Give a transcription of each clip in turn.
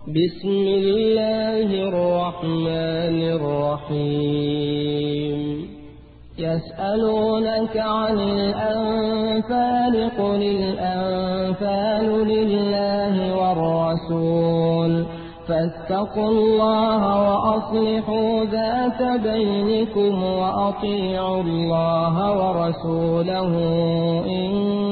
بسم الله الرحمن الرحيم يسألونك عن الأنفال قل الأنفال لله والرسول فاتقوا الله وأصلحوا ذات بينكم وأطيعوا الله ورسوله إن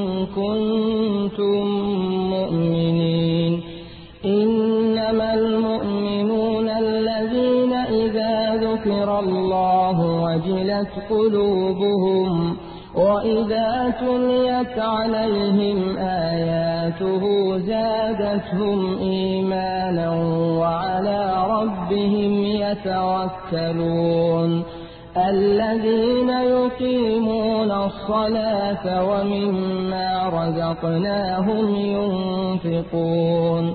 كنتم مؤمنين إنما المؤمنون الذين إذا ذكر الله وجلت قلوبهم وإذا تليت عليهم آياته زادتهم إيمانا وعلى ربهم يتوكلون الذين يقيمون الصلاة ومما رزقناهم ينفقون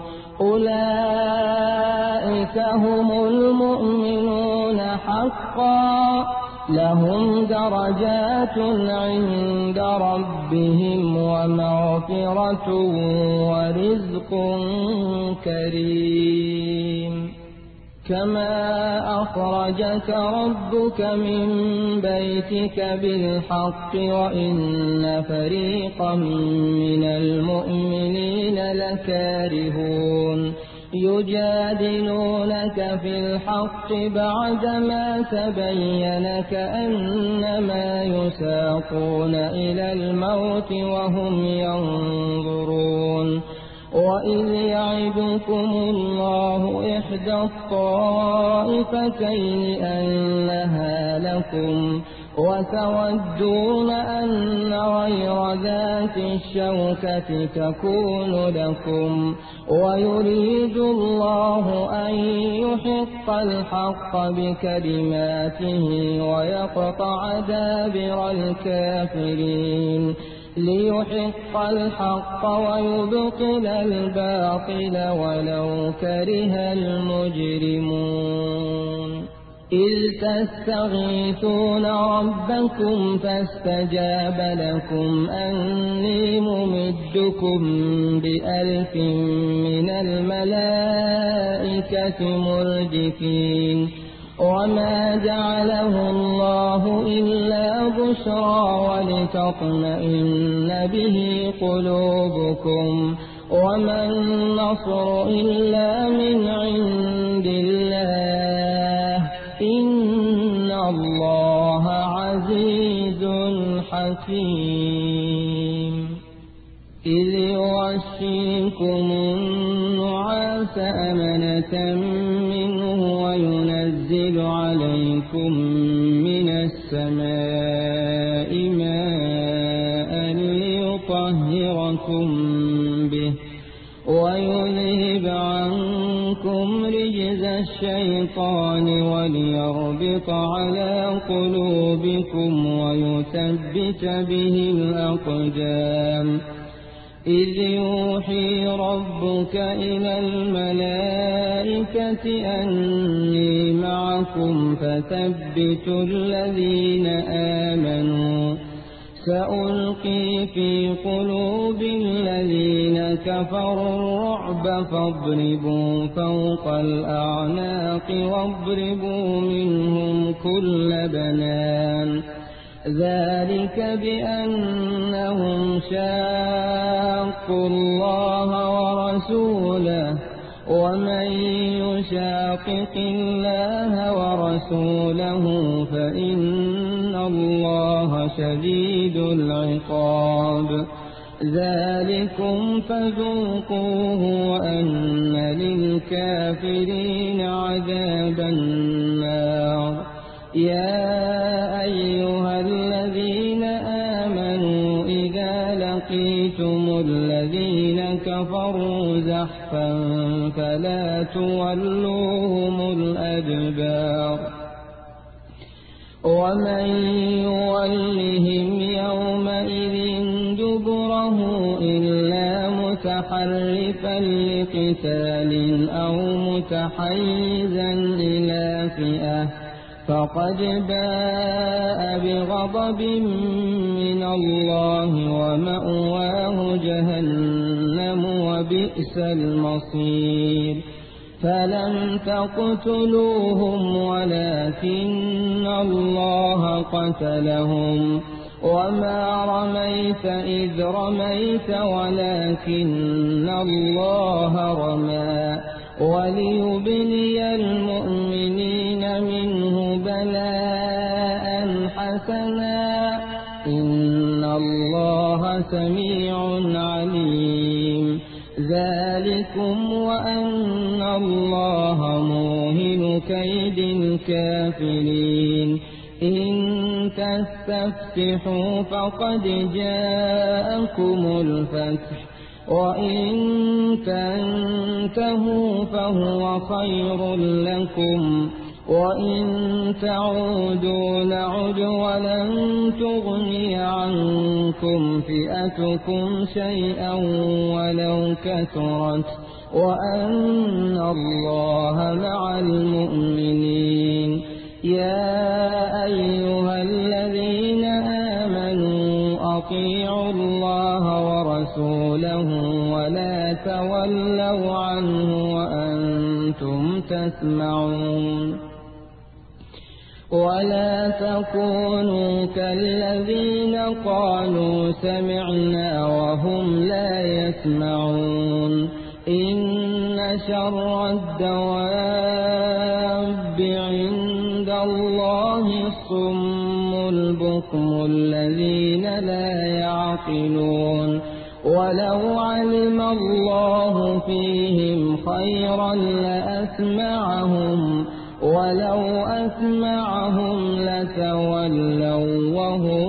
أولئك هم المؤمنون حقا لهم درجات عند ربهم ومغفرة ورزق كريم كما أخرجك ربك من بيتك بالحق وإن فريقا من المؤمنين لكارهون يجادلونك في الحق بعدما تبين كأنما يساقون إلى الموت وهم ينظرون وإذ يعدكم الله إحدى الطائفتين أنها لكم وتودون أن غير ذات الشوكة تكون لكم ويريد الله أن يحق الحق بكلماته ويقطع دابر الكافرين ليحق الحق ويبطل الباطل ولو كره المجرمون إذ تستغيثون ربكم فاستجاب لكم أني ممدكم ب1000 من الملائكة مردفين وما جعله الله إلا بشرى ولتطمئن به قلوبكم وما النصر إلا من عند الله إن الله عزيز حكيم إذ يغشيكم النعاس أمنة منه وينزل عليكم من السماء ماء ليطهركم به ويذهب عنكم رجز الشيطان وليربط على قلوبكم ويثبت به الأقدام إذ يوحي ربك إلى الملائكة أني معكم فثبتوا الذين آمنوا سألقي في قلوب الذين كفروا الرعب فاضربوا فوق الأعناق واضربوا منهم كل بنان ذلك بأنهم شاقوا الله ورسوله ومن يشاقق الله ورسوله فإن الله شديد العقاب ذلكم فذوقوه وأن للكافرين عذاب النار يا أيها الذين آمنوا إذا لقيتم الذين كفروا زحفا فلا تولوهم الأدبار ومن يولهم يومئذ دبره إلا متحرفا لقتال أو متحيزا إلى فئة فقد باء بغضب من الله ومأواه جهنم وبئس المصير فلم تقتلوهم ولكن الله قتلهم وما رميت إذ رميت ولكن الله رمى وليبلي المؤمنين منه بلاء حسنا إن الله سميع عليم ذلكم وأن الله موهن كيد الكافرين إن تستفتحوا فقد جاءكم الفتح وإن تنتهوا فهو خير لكم وإن تعودوا نعد ولن تغني عنكم فئتكم شيئا ولو كثرت وأن الله مع المؤمنين يا أيها الذين آمنوا أطيعوا الله ورسوله ولا تولوا عنه وأنتم تسمعون ولا تكونوا كالذين قالوا سمعنا وهم لا يسمعون إن شر الدواب عند الله الصم البكم الذين لا يعقلون ولو علم الله فيهم خيرا لأسمعهم ولو أسمعهم لتولوا وهم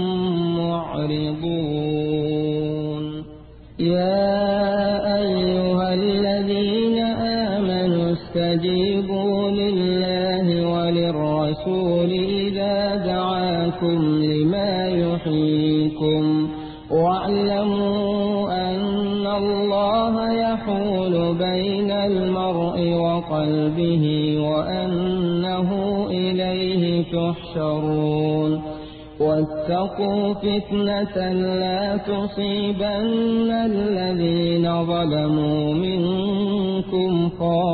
معرضون يا أيها الذين آمنوا استجيبوا لله وللرسول إذا دعاكم لما يحييكم واعلموا أن الله يحول بين المرء وقلبه وأنه إليه تحشرون واتقوا فتنة لا تصيبن الذين ظلموا منكم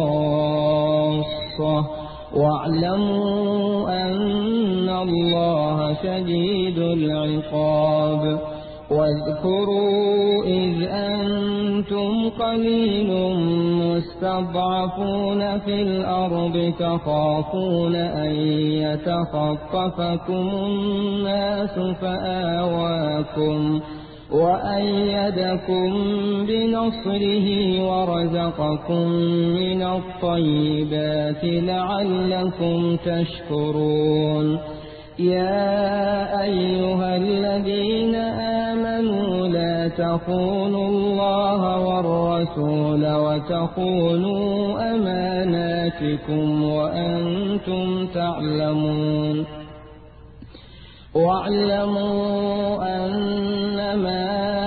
خاصة واعلموا أن الله شديد العقاب واذكروا إذ أنتم قليل مستضعفون في الأرض تخافون أن يتخطفكم الناس فآواكم وأيدكم بنصره ورزقكم من الطيبات لعلكم تشكرون يا أيها الذين آمنوا لا تخونوا الله والرسول وتخونوا أماناتكم وأنتم تعلمون واعلموا أنما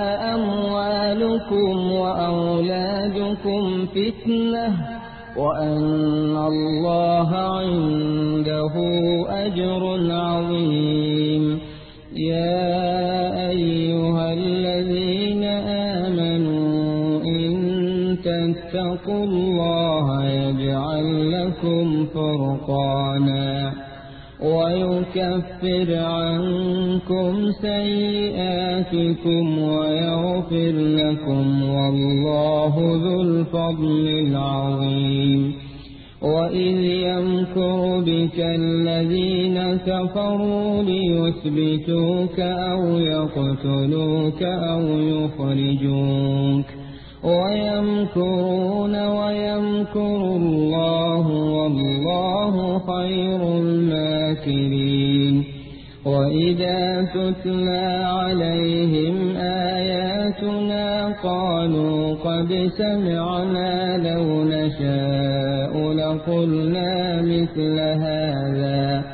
أموالكم وأولادكم فتنة وأن الله عنده أجر عظيم يا أيها الذين آمنوا إن تتقوا الله يجعل لكم فرقانا ويكفر عنكم سيئاتكم ويغفر لكم والله ذو الفضل العظيم وإذ يمكر بك الذين كفروا ليثبتوك أو يقتلوك أو يخرجوك ويمكرون ويمكر الله والله خير الماكرين وإذا تتلى عليهم آياتنا قالوا قد سمعنا لو نشاء لقلنا مثل هذا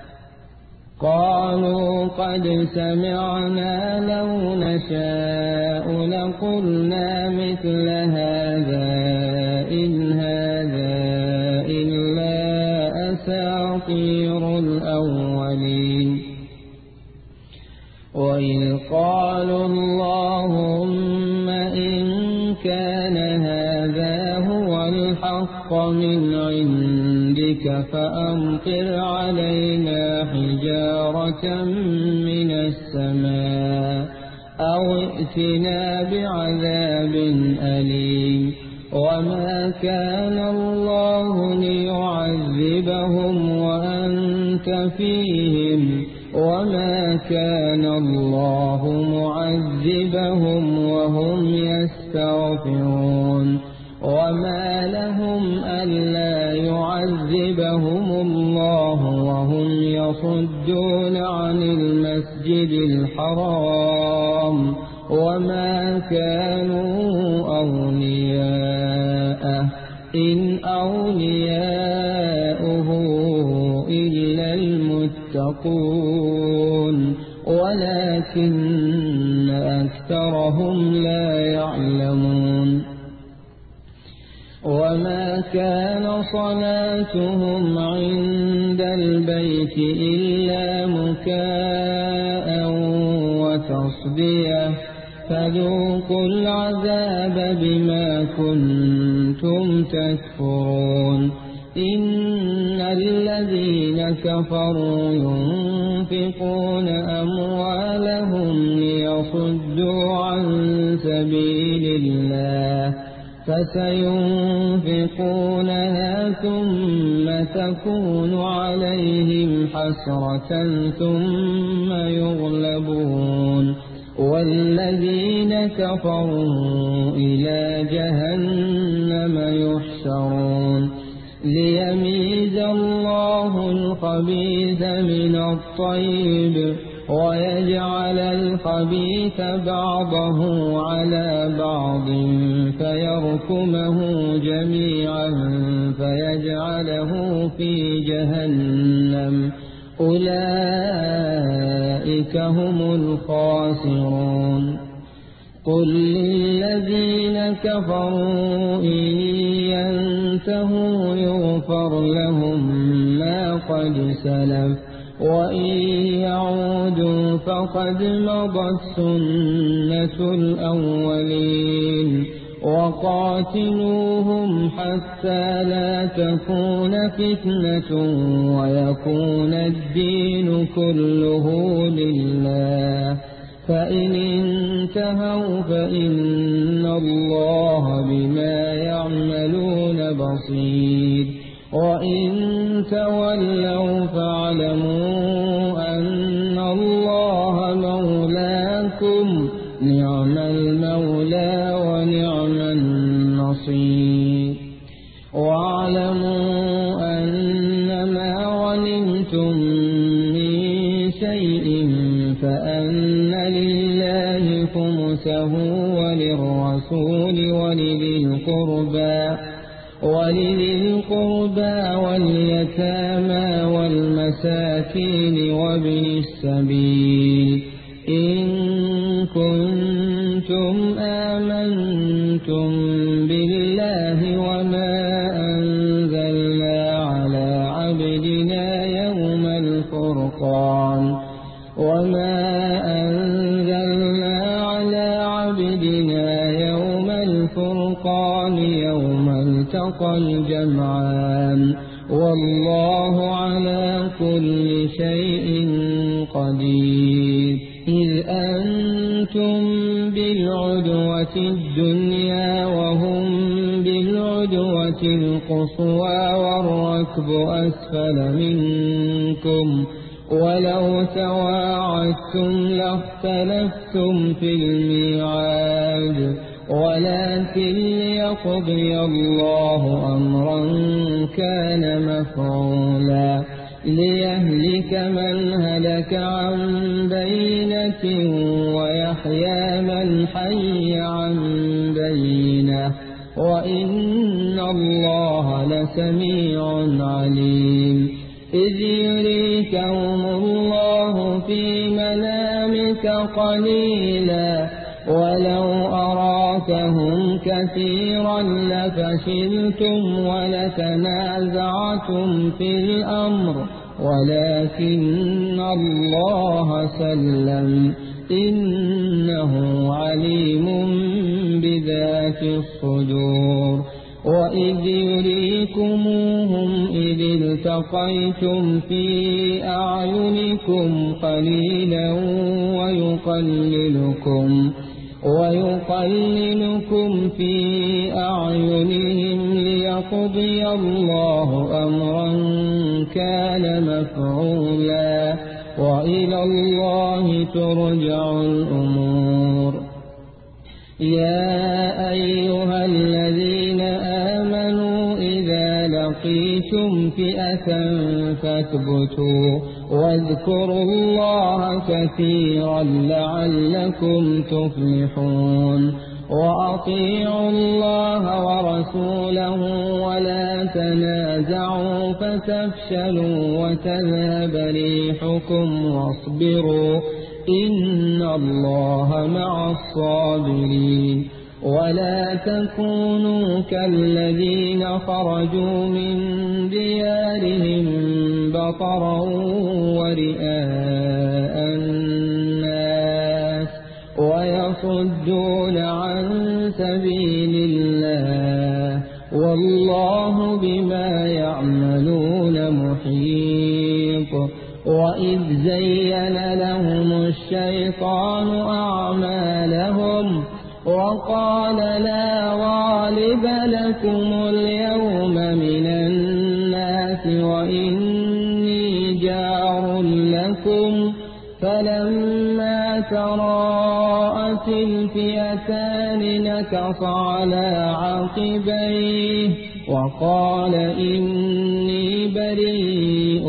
قالوا قد سمعنا لو نشاء لقلنا مثل هذا إن هذا إلا أساطير الأولين وإذ قالوا اللهم إن كان هذا هو الحق الحق من عندك فأمطر علينا حجارة من السماء أو ائتنا بعذاب أليم وما كان الله ليعذبهم وأنت فيهم وما كان الله معذبهم وهم يستغفرون وما لهم ألا يعذبهم الله وهم يصدون عن المسجد الحرام وما كانوا أولياءه إن أولياؤه إلا المتقون ولكن أكثرهم لا يعلمون وما كان صلاتهم عند البيت إلا مكاء وتصدية فذوقوا العذاب بما كنتم تكفرون إن الذين كفروا ينفقون أموالهم ليصدوا عن سبيل الله فسينفقونها ثم تكون عليهم حسرة ثم يغلبون والذين كفروا إلى جهنم يحشرون ليميز الله الخبيث من الطيب ويجعل الخبيث بعضه على بعض فيركمه جميعا فيجعله في جهنم أولئك هم الخاسرون قل للذين كفروا إن ينتهوا يغفر لهم ما قد سلف وإن يعودوا فقد مضت سنة الأولين وقاتلوهم حتى لا تكون فتنة ويكون الدين كله لله فإن انتهوا فإن الله بما يعملون بصير وإن تولوا فاعلموا أن الله مولاكم نعم المولى ونعم النصير واعلموا أنما غنمتم من شيء فأن لله خمسه وللرسول ولذي القربى واليتامى والمساكين وابن السبيل إن كنتم آمنتم بالله وما أنزلنا على عبدنا يوم الفرقان يوم التقى الجمعان والله على كل شيء قدير إذ أنتم بالعدوة الدنيا وهم بالعدوة القصوى والركب أسفل منكم ولو تواعدتم لاختلفتم في الميعاد ولكن ليقضي الله أمرا كان مفعولا ليهلك من هلك عن بينة ويحيى من حي عن بينة وإن الله لسميع عليم إذ يريكهم الله في منامك قليلا ولو أراكهم كثيرا لفشلتم ولتنازعتم في الأمر ولكن الله سلم إنه عليم بذات الصدور وإذ يريكموهم إذ التقيتم في أعينكم قليلا ويقللكم في أعينهم ليقضي الله أمرا كان مفعولا وإلى الله ترجع الأمور. يا أيها الذين آمنوا إذا لقيتم فئة فاثبتوا واذكروا الله كثيرا لعلكم تفلحون. وأطيعوا الله ورسوله ولا تنازعوا فتفشلوا وتذهب ريحكم واصبروا إن الله مع الصابرين. ولا تكونوا كالذين خرجوا من ديارهم بطرا ورئاء الناس ويصدون عن سبيل الله والله بما يعملون محيط. وإذ زين لهم الشيطان أعمالهم وقال لا غالب لكم اليوم من الناس وإني جار لكم فلما تراءت الفئتان نكص على عقبيه وقال إني بريء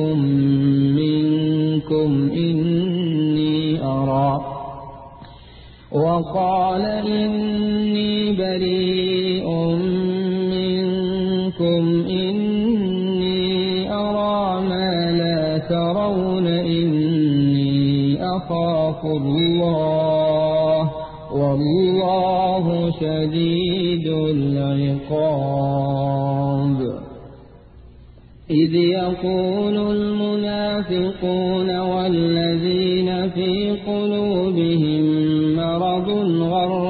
منكم إني أرى ما لا ترون إني أخاف الله والله شديد العقاب. إذ يقول المنافقون والذين في قلوبهم مرض غر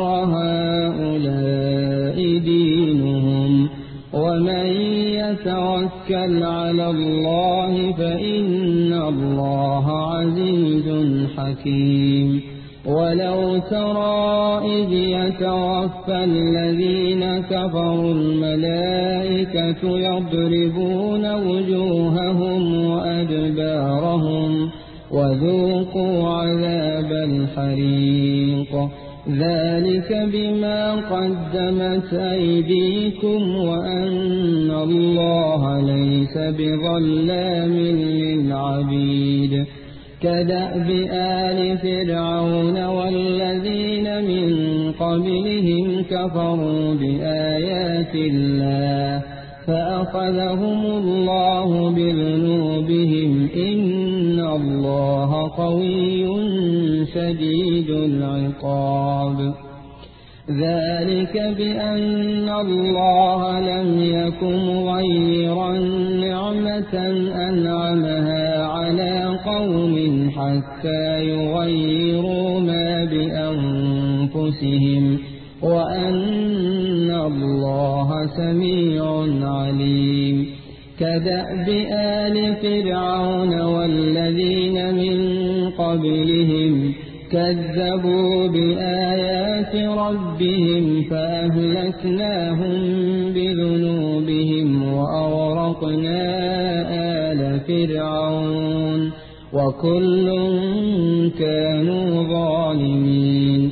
هؤلاء دينهم ومن يتوكل على الله فإن الله عزيز حكيم. ولو ترى إذ يتوفى الذين كفروا الملائكة يضربون وجوههم وأدبارهم وذوقوا عذاب الحريق ذلك بما قدمت أيديكم وأن الله ليس بظلام للعبيد. كدأب آل فرعون والذين من قبلهم كفروا بآيات الله فأخذهم الله بذنوبهم إن الله قوي شديد العقاب. ذلك بأن الله لم يكن مغيرا نعمة أنعمها على قوم حتى يغيروا ما بأنفسهم وأن الله سميع عليم. كدأب آل فرعون والذين من قبلهم كذبوا بآيات ربهم فأهلكناهم بذنوبهم وأغرقنا آل فرعون وكل كانوا ظالمين.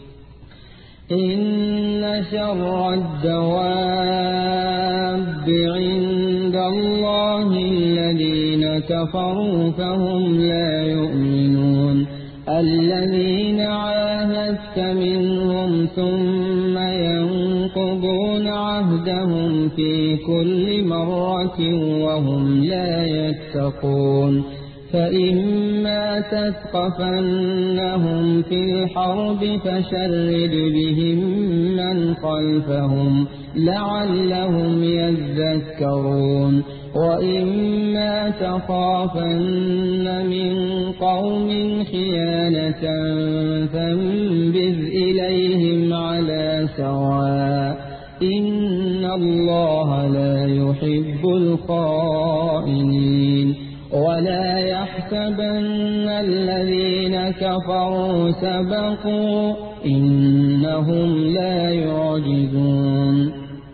إن شر الدواب عند الله الذين كفروا فهم لا يؤمنون. الذين عاهدت منهم ثم ينقضون عهدهم في كل مرة وهم لا يتقون. فإما تثقفنهم في الحرب فشرد بهم من خلفهم لعلهم يذكرون. وإما تخافن من قوم خيانة فانبذ إليهم على سواء إن الله لا يحب الخائنين ولا يحسبن الذين كفروا سبقوا إنهم لا يعجزون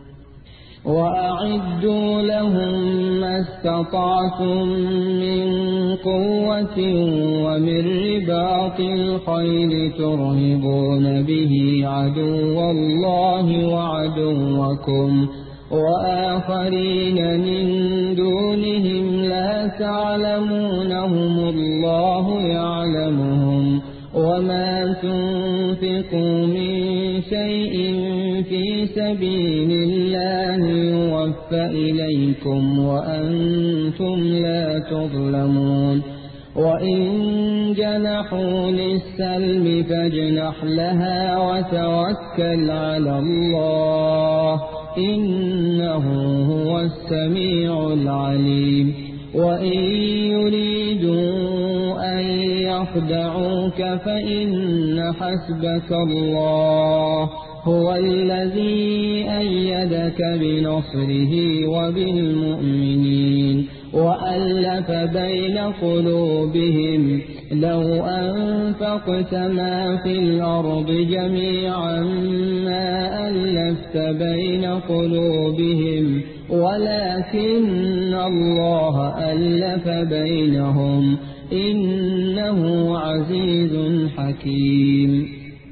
وأعدوا لهم ما استطعتم من قوة ومن رباط الخيل ترهبون به عدو الله وعدوكم وآخرين من دونهم لا تعلمونهم الله يعلمهم وما تنفقوا من شيء في سبيل الله يوفى إليكم وأنتم لا تظلمون وإن جنحوا للسلم فاجنح لها وتوكل على الله إنه هو السميع العليم وإن يريدوا أن يخدعوك فإن حسبك الله هو الذي أيدك بنصره وبالمؤمنين وألف بين قلوبهم لو أنفقت ما في الأرض جميعا ما ألفت بين قلوبهم ولكن الله ألف بينهم إنه عزيز حكيم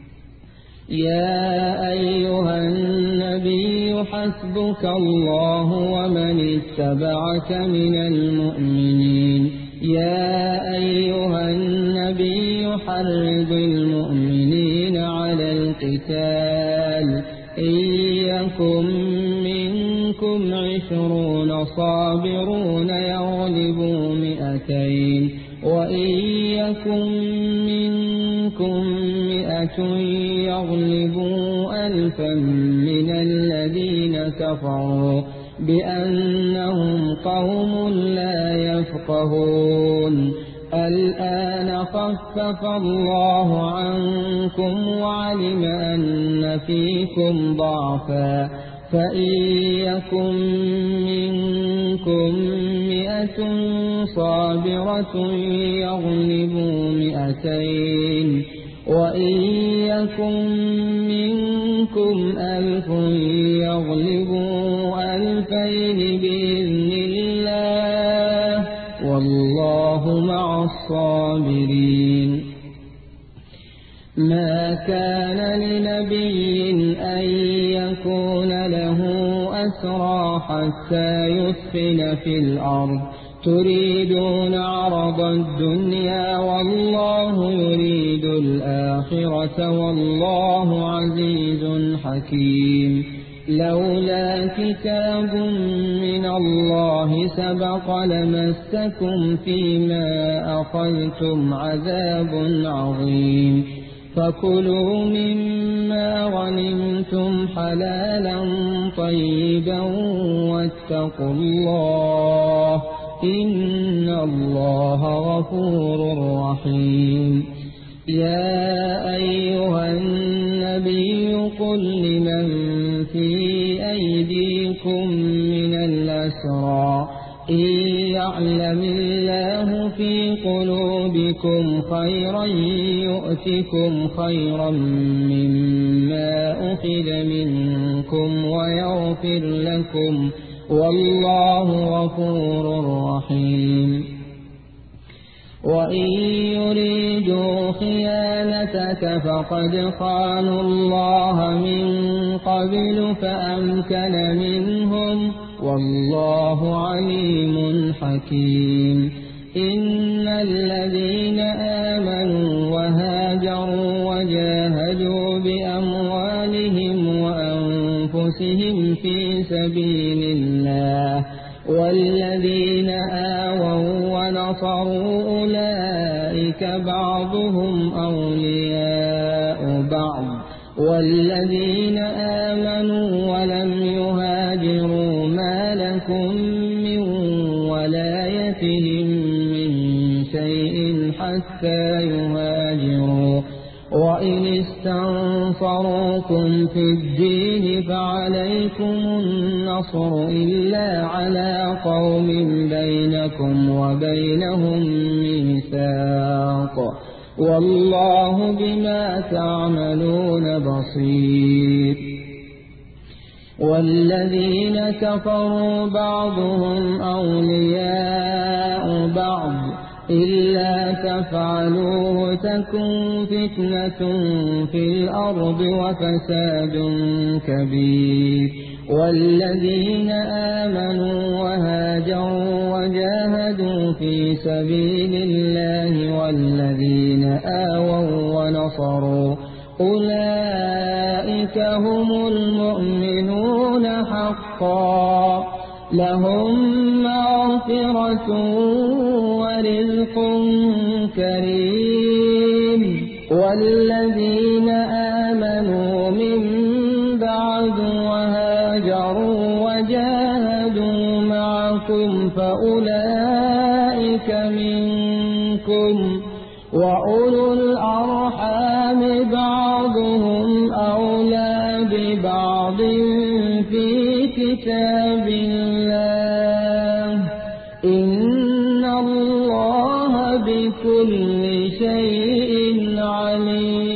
يا أيها النبي حسبك الله ومن اتبعك من المؤمنين يا أيها النبي حرض المؤمنين على القتال إن يكن منكم 20 صابرون يغلبوا 200 وإن يكن منكم 100 يغلبوا 1000 من الذين كفروا بأنهم قوم لا يفقهون الآن خفف الله عنكم وعلم أن فيكم ضعفا فإن يكن منكم 100 صابرة يغلبوا 200 وإن يكن منكم 1000 يغلبوا 2000 بإذن الله والله مع الصابرين ما كان لنبي أن يكون له أسرى حتى يثخن في الأرض تريدون عرض الدنيا والله يريد الآخرة والله عزيز حكيم لولا كتاب من الله سبق لمسكم فيما أخذتم عذاب عظيم فكلوا مما غنمتم حلالا طيبا واتقوا الله إن الله غفور رحيم يا أيها النبي قل لمن في أيديكم من الأسرى إن يعلم الله في قلوبكم خيرا يؤتكم خيرا مما أخذ منكم ويغفر لكم والله غفور رحيم وإن يريدوا خيانتك فقد خانوا الله من قبل فأمكن منهم والله عليم حكيم إن الذين آمنوا وهاجروا وجاهدوا بأموالهم وأنفسهم في سبيل الله والذين آووا ونصروا أولئك بعضهم أولياء بعض والذين آمنوا ولم يهاجروا ما لكم من ولايتهم من شيء حتى يهاجروا وإن استنصروكم في الدين فعليكم النصر إلا على قوم بينكم وبينهم ميثاق والله بما تعملون بصير والذين كفروا بعضهم أولياء بعض إلا تفعلوه تكن فتنة في الأرض وفساد كبير والذين آمنوا وهاجروا وجاهدوا في سبيل الله والذين آووا ونصروا أولئك هم المؤمنون حقا لهم مغفرة ورزق كريم والذين آمنوا من بعد وهاجروا وجاهدوا معكم فأولئك منكم وأولو الأرحام بعضهم أولى ببعض في كتاب الله إن الله بكل شيء عليم.